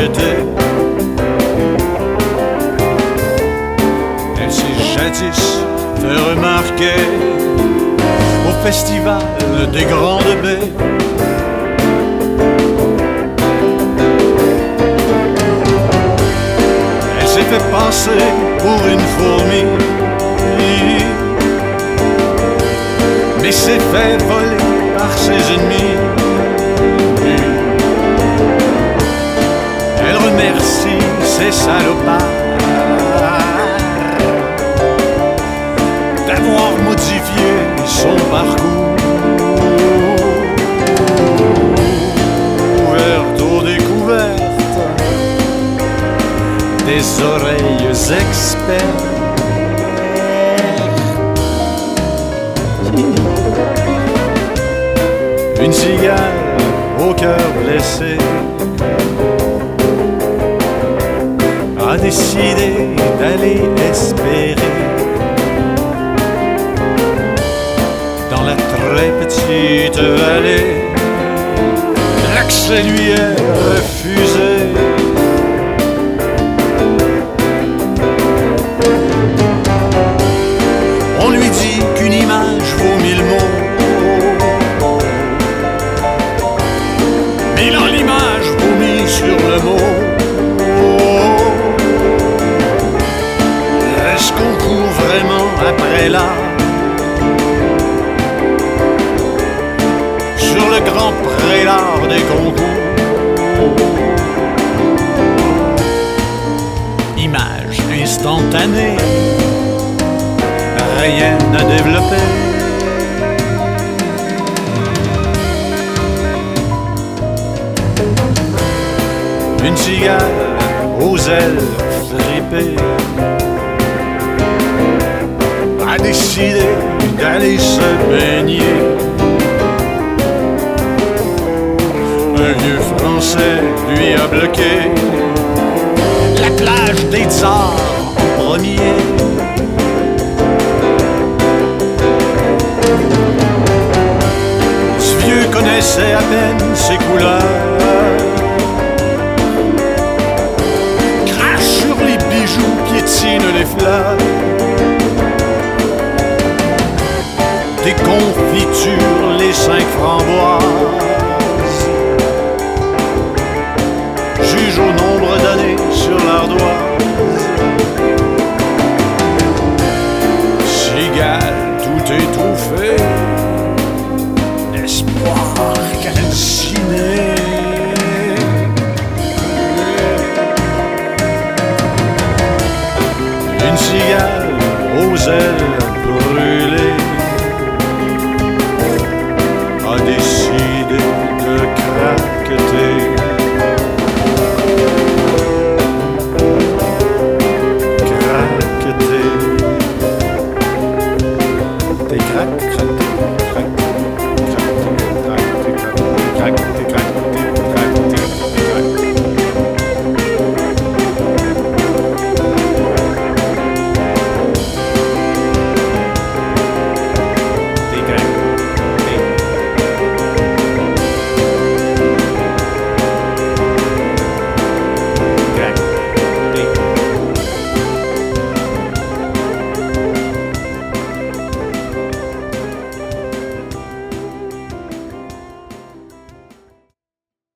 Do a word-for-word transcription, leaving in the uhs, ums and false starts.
été. Elle s'est jadis fait remarquer au festival des Grandes Baies. Elle s'est fait passer pour une fourmi, mais s'est fait voler par ses ennemis. Elle remercie ces salopards d'avoir modifié son parcours, ouverte aux découvertes des oreilles expertes. Une cigale au cœur blessé a décidé d'aller espérer dans la très petite allée. L'accès lui est refusé. On lui dit qu'une image vaut mille mots, mais dans l'image vomit sur le mot. Est-ce qu'on court vraiment après l'art sur le grand prélat des concours? Image instantanée, rien à développer. Une cigale aux ailes fripées a décidé d'aller se baigner. Un vieux Français lui a bloqué la plage des Tsars en premier. Ce vieux connaissait à peine ses couleurs, crache sur les bijoux, piétine les fleurs. Des confitures, les cinq framboises, juge au nombre d'années sur l'ardoise. Cigale tout étouffé, l'espoir calciné.